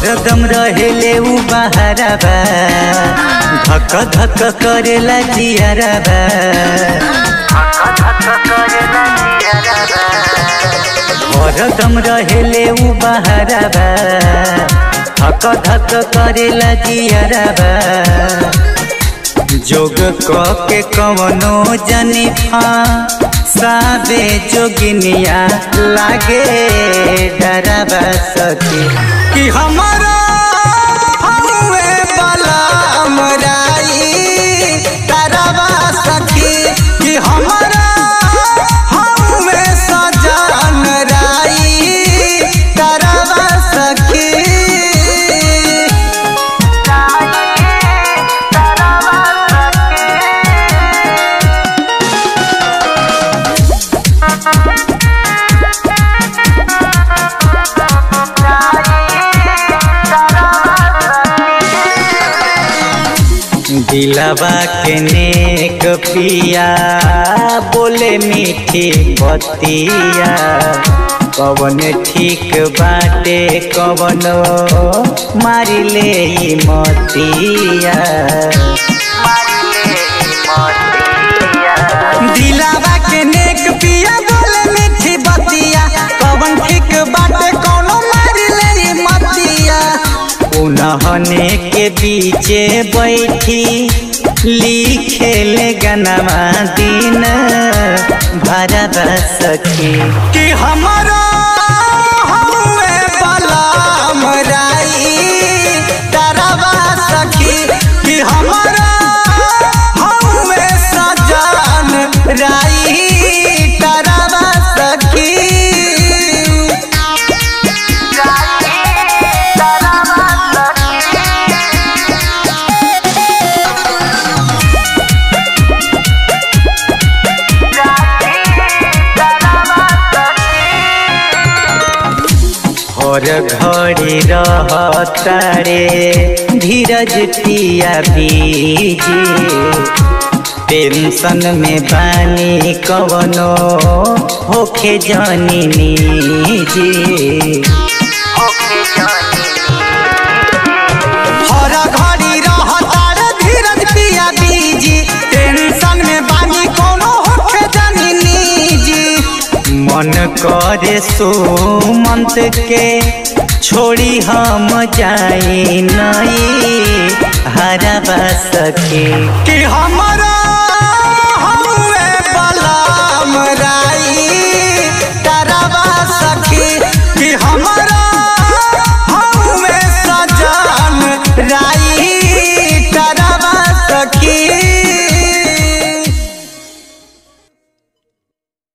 हरदम रहेले उ बहराबा धक धक करेला जियराबा हरदम रहेले उ बहराबा धक धक करेला जियराबा जोग के कवनो जनिफा साबे जोगिनिया लागे डराबा सखी कि हमारा हमुए वाला हमराई डराबा सखी कि हमारा हमुए सजन राई डराबा सखी। दिलवा के नेक पिया बोले मीठी बतिया कवन ठीक बाटे कवन मारी ले मतिया दिलवा के नेक पिया बोले मीठी बतिया कवन ठीक बाटे कवन मारी ले मतिया उन्हने के बीचे बैठी लिखे ले गनमा दिन भरबा सखी कि हमारा हमुए वाला हमराई डराबा सखी कि हमारा हमुए सजन राई डराबा सखी। और घड़ी रहतारे धीरज पिया बीजी टेंशन में बानी कवनो होखे जानी निजी हर घड़ी रहतारे धीरज पिया बीजी टेंशन में बानी कवनो होखे जानी निजी मन करे सुमंत के छोड़ी हम जाई नहीं हरबा सखी कि हमारा